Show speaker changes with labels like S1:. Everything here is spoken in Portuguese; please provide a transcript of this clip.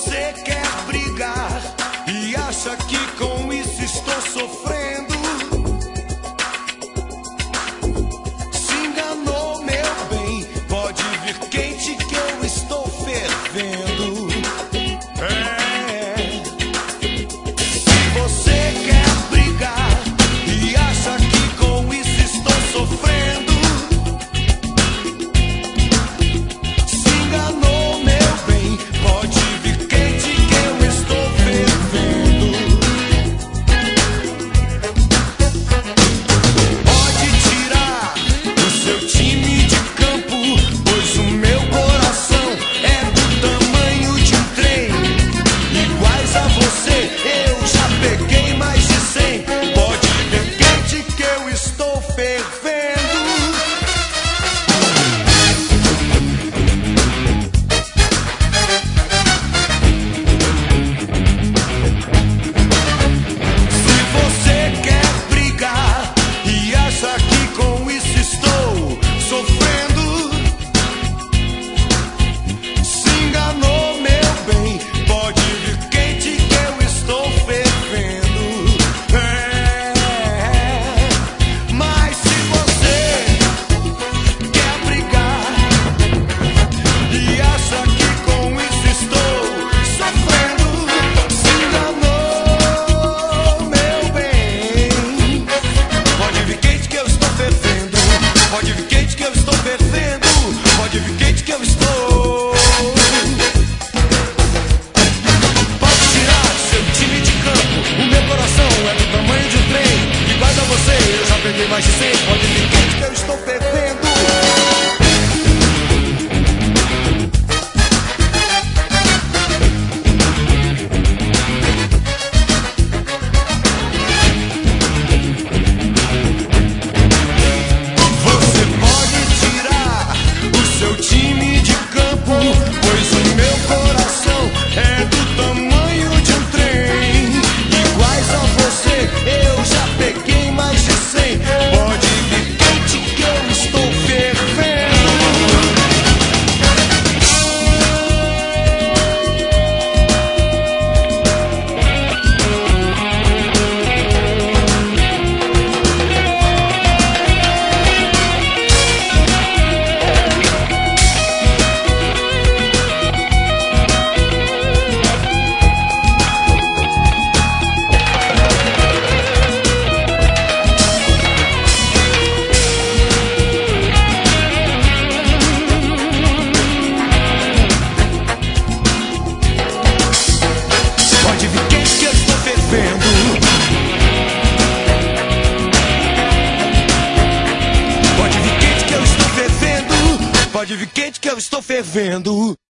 S1: você quer brigar e acha que com isso estou sofrendo, se enganou, meu bem. Pode vir quente que eu estou fervendo. Se você quer brigar e acha que com isso estou sofrendo, se enganou, meu bem. Pode vir quente que eu estou fervendo. Pode tirar o seu time de campo, pois o meu coração é do tamanho de um trem. Iguais a você, eu já peguei mais de 100. Pode vir quente que eu estou fervendo. Se você quer brigar e acha que com isso estou sofrendo, se enganou, meu bem. Pode vir quente que eu estou fervendo. Mas se você quer brigar e acha que com isso estou sofrendo, se enganou, meu bem. Pode vir quente que eu estou fervendo. Pode vir quente que eu estou fervendo. Pode vir quente que eu estou. Pode tirar seu time de campo, o meu coração é do tamanho de um trem. Iguais a você, eu já peguei mais de 100. Pode vir quente que eu estou fervendo. Você pode tirar o seu time de campo, pois o meu coração é do tamanho de um trem. Iguais a você, eu já peguei mais de 100. Pode vir quente que eu estou fervendo. Pode vir quente que eu estou fervendo. Pode vir quente que eu estou fervendo. Pode vir quente que eu estou fervendo.